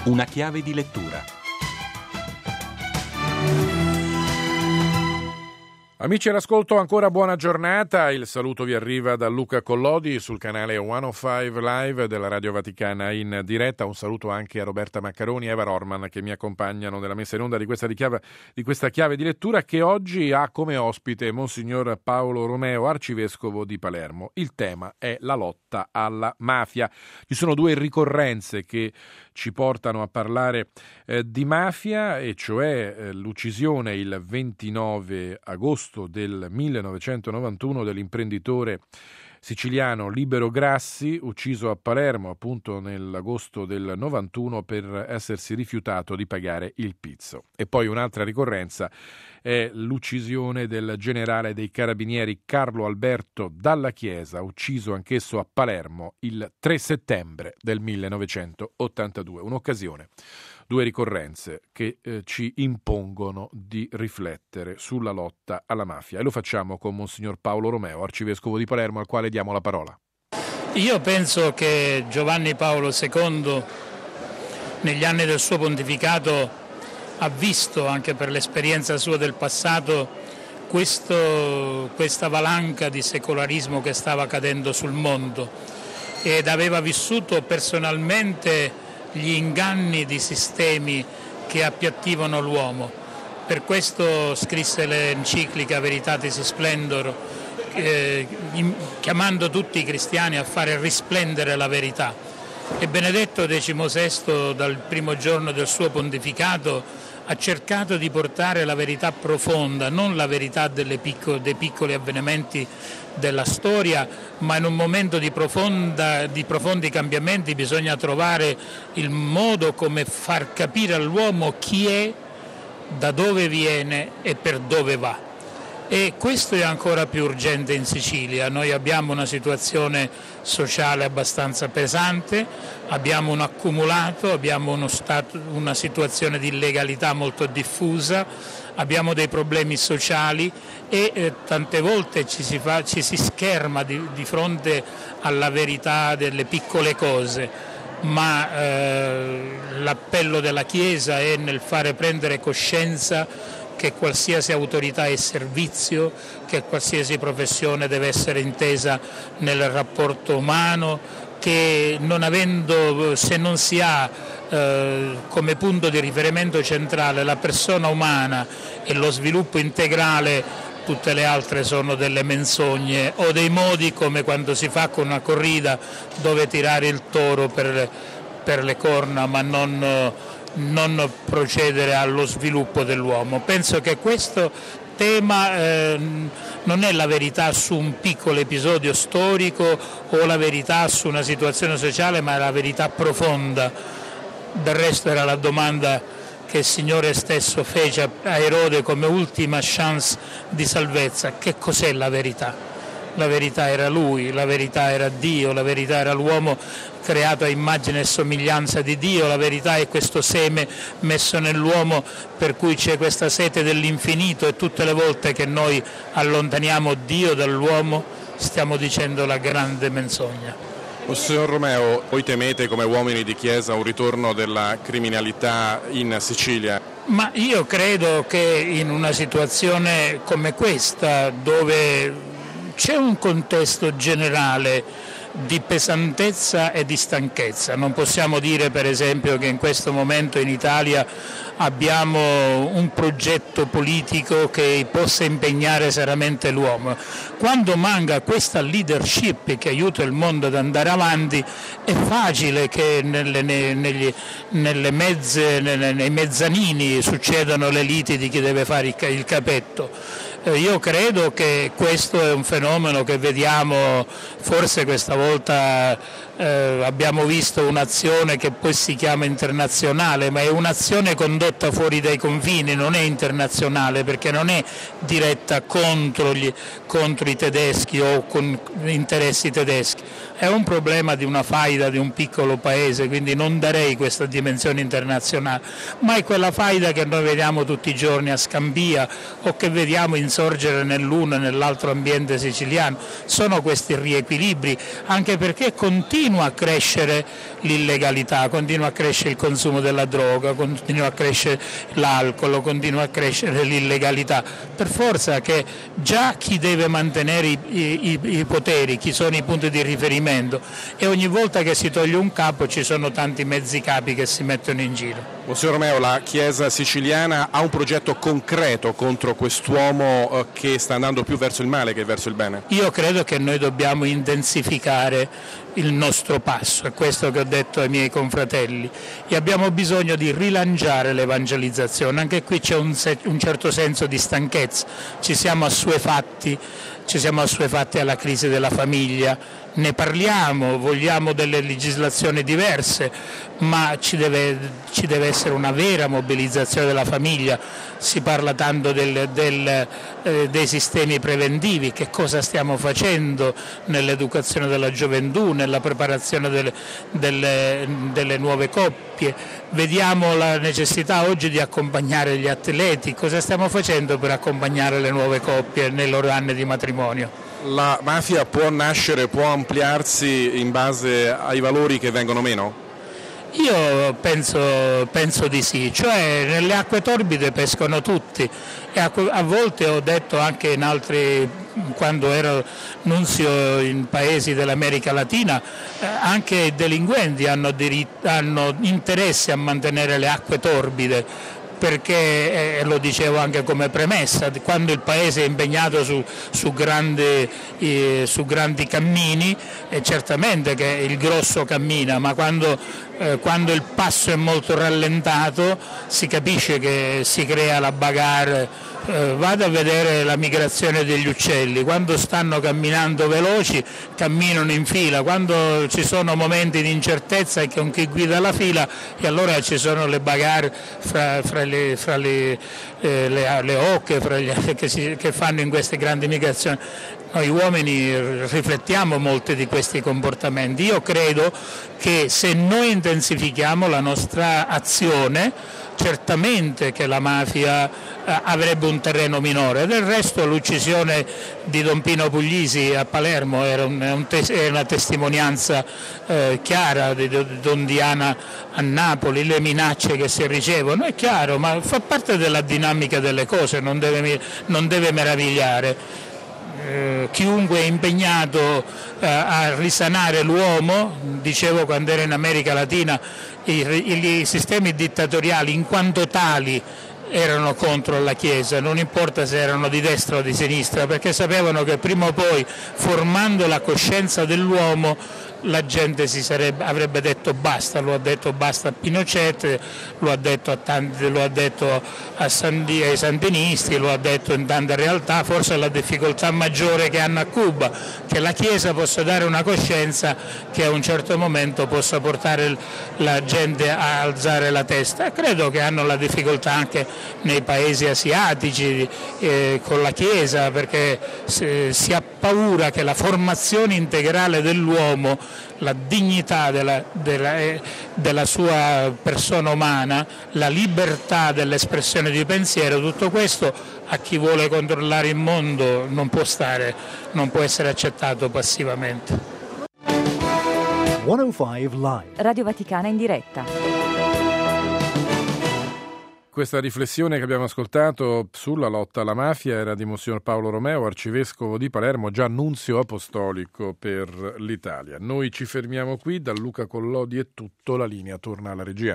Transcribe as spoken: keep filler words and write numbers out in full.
Una chiave di lettura. Amici all'ascolto, ancora buona giornata. Il saluto vi arriva da Luca Collodi sul canale centocinque Live della Radio Vaticana in diretta. Un saluto anche a Roberta Maccaroni e Eva Rorman che mi accompagnano nella messa in onda di questa, di chiave, di questa chiave di lettura, che oggi ha come ospite Monsignor Paolo Romeo, arcivescovo di Palermo. Il tema è la lotta alla mafia. Ci sono due ricorrenze che ci portano a parlare eh, di mafia, e cioè eh, l'uccisione il ventinove agosto del millenovecentonovantuno dell'imprenditore siciliano Libero Grassi, ucciso a Palermo appunto nell'agosto del novantuno per essersi rifiutato di pagare il pizzo. E poi un'altra ricorrenza è l'uccisione del generale dei carabinieri Carlo Alberto Dalla Chiesa, ucciso anch'esso a Palermo il tre settembre del millenovecentottantadue. Un'occasione, due ricorrenze che eh, ci impongono di riflettere sulla lotta alla mafia, e lo facciamo con Monsignor Paolo Romeo, arcivescovo di Palermo, al quale diamo la parola. Io penso che Giovanni Paolo secondo, negli anni del suo pontificato, ha visto, anche per l'esperienza sua del passato, questo, questa valanga di secolarismo che stava cadendo sul mondo, ed aveva vissuto personalmente gli inganni di sistemi che appiattivano l'uomo. Per questo scrisse l'enciclica Veritatis Splendor, eh, in, chiamando tutti i cristiani a fare risplendere la verità. E Benedetto diciannovesimo, dal primo giorno del suo pontificato, ha cercato di portare la verità profonda, non la verità delle piccole, dei piccoli avvenimenti della storia, ma in un momento di, profonda, di profondi cambiamenti bisogna trovare il modo come far capire all'uomo chi è, da dove viene e per dove va. E questo è ancora più urgente in Sicilia. Noi abbiamo una situazione sociale abbastanza pesante, abbiamo un accumulato, abbiamo uno stato, una situazione di illegalità molto diffusa, abbiamo dei problemi sociali e eh, tante volte ci si, fa, ci si scherma di, di fronte alla verità delle piccole cose, ma eh, l'appello della Chiesa è nel fare prendere coscienza che qualsiasi autorità è servizio, che qualsiasi professione deve essere intesa nel rapporto umano, che non avendo, se non si ha eh, come punto di riferimento centrale la persona umana e lo sviluppo integrale, tutte le altre sono delle menzogne o dei modi, come quando si fa con una corrida dove tirare il toro per, per le corna, ma non non procedere allo sviluppo dell'uomo. Penso che questo tema eh, non è la verità su un piccolo episodio storico o la verità su una situazione sociale, ma è la verità profonda. Del resto era la domanda che il Signore stesso fece a Erode come ultima chance di salvezza: che cos'è la verità? La verità era Lui, la verità era Dio, la verità era l'uomo creato a immagine e somiglianza di Dio, la verità è questo seme messo nell'uomo per cui c'è questa sete dell'infinito, e tutte le volte che noi allontaniamo Dio dall'uomo stiamo dicendo la grande menzogna. Monsignor Romeo, voi temete come uomini di Chiesa un ritorno della criminalità in Sicilia? Ma io credo che in una situazione come questa, dove c'è un contesto generale di pesantezza e di stanchezza. Non possiamo dire per esempio che in questo momento in Italia abbiamo un progetto politico che possa impegnare seriamente l'uomo. Quando manca questa leadership che aiuta il mondo ad andare avanti, è facile che nelle, negli, nelle mezze, nei mezzanini succedano le liti di chi deve fare il, il capetto. Io credo che questo è un fenomeno che vediamo, forse questa volta eh, abbiamo visto un'azione che poi si chiama internazionale, ma è un'azione condotta fuori dai confini, non è internazionale, perché non è diretta contro, gli, contro i tedeschi o con interessi tedeschi. È un problema di una faida di un piccolo paese, quindi non darei questa dimensione internazionale, ma è quella faida che noi vediamo tutti i giorni a Scambia o che vediamo in insorgere nell'uno e nell'altro ambiente siciliano. Sono questi riequilibri, anche perché continua a crescere l'illegalità, continua a crescere il consumo della droga, continua a crescere l'alcol, continua a crescere l'illegalità. Per forza che già chi deve mantenere i, i, i poteri, chi sono i punti di riferimento, e ogni volta che si toglie un capo ci sono tanti mezzi capi che si mettono in giro. Monsignor Romeo, la Chiesa siciliana ha un progetto concreto contro quest'uomo eh, che sta andando più verso il male che verso il bene? Io credo che noi dobbiamo intensificare il nostro passo, è questo che ho detto ai miei confratelli, e abbiamo bisogno di rilanciare l'evangelizzazione. Anche qui c'è un, un certo senso di stanchezza, ci siamo assuefatti, ci siamo assuefatti alla crisi della famiglia, ne parliamo, vogliamo delle legislazioni diverse, ma ci deve, ci deve essere una vera mobilizzazione della famiglia. Si parla tanto del, del, eh, dei sistemi preventivi, che cosa stiamo facendo nell'educazione della gioventù, nella preparazione delle, delle, delle nuove coppie. Vediamo la necessità oggi di accompagnare gli atleti, cosa stiamo facendo per accompagnare le nuove coppie nei loro anni di matrimonio? La mafia può nascere, può ampliarsi in base ai valori che vengono meno? Io penso, penso di sì, cioè nelle acque torbide pescano tutti, e a, a volte ho detto anche in altri, quando ero nunzio in paesi dell'America Latina, eh, anche i delinquenti hanno, diritto, hanno interesse a mantenere le acque torbide, perché, eh, lo dicevo anche come premessa, quando il paese è impegnato su, su, grandi, eh, su grandi cammini, è certamente che il grosso cammina, ma quando, eh, quando il passo è molto rallentato si capisce che si crea la bagarre. Eh, vado a vedere la migrazione degli uccelli, quando stanno camminando veloci camminano in fila, quando ci sono momenti di incertezza e con chi guida la fila, e allora ci sono le bagarre fra, fra, le, fra le, eh, le, le ocche fra gli, che, si, che fanno in queste grandi migrazioni. Noi uomini riflettiamo molto di questi comportamenti. Io credo che se noi intensifichiamo la nostra azione, certamente che la mafia eh, avrebbe un terreno minore. Del resto l'uccisione di Don Pino Puglisi a Palermo era, un, un tes- era una testimonianza eh, chiara di, di Don Diana a Napoli, le minacce che si ricevono, è chiaro, ma fa parte della dinamica delle cose, non deve, non deve meravigliare. Eh, chiunque è impegnato eh, a risanare l'uomo, dicevo quando ero in America Latina, i, i, i sistemi dittatoriali in quanto tali erano contro la Chiesa, non importa se erano di destra o di sinistra, perché sapevano che prima o poi, formando la coscienza dell'uomo, la gente si sarebbe, avrebbe detto basta. Lo ha detto basta a Pinochet, lo ha detto a tanti, lo ha detto a Sandi, ai sandinisti, lo ha detto in tante realtà. Forse la difficoltà maggiore che hanno a Cuba, che la Chiesa possa dare una coscienza che a un certo momento possa portare la gente a alzare la testa. Credo che hanno la difficoltà anche nei paesi asiatici eh, con la Chiesa, perché se, si ha paura che la formazione integrale dell'uomo, la dignità della, della, eh, della sua persona umana, la libertà dell'espressione di pensiero, tutto questo a chi vuole controllare il mondo non può stare, non può essere accettato passivamente. centocinque Live. Radio Vaticana in diretta. Questa riflessione che abbiamo ascoltato sulla lotta alla mafia era di Monsignor Paolo Romeo, arcivescovo di Palermo, già nunzio apostolico per l'Italia. Noi ci fermiamo qui, da Luca Collodi è tutto, la linea torna alla regia.